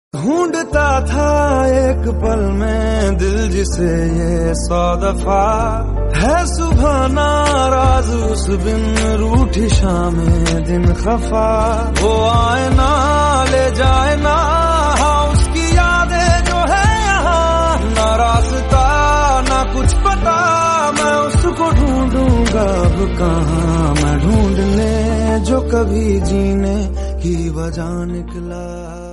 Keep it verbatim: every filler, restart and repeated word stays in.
ढूंढता था एक पल में दिल जिसे ये सौ दफा है सुबह नाराज उस बिन रूठी शामें दिन खफा। वो आए ना ले जाए ना हाँ उसकी यादें जो है यहाँ ना रास्ता ना कुछ पता मैं उसको ढूंढूंगा अब कहाँ। मैं ढूंढने जो कभी जीने की वजह निकला।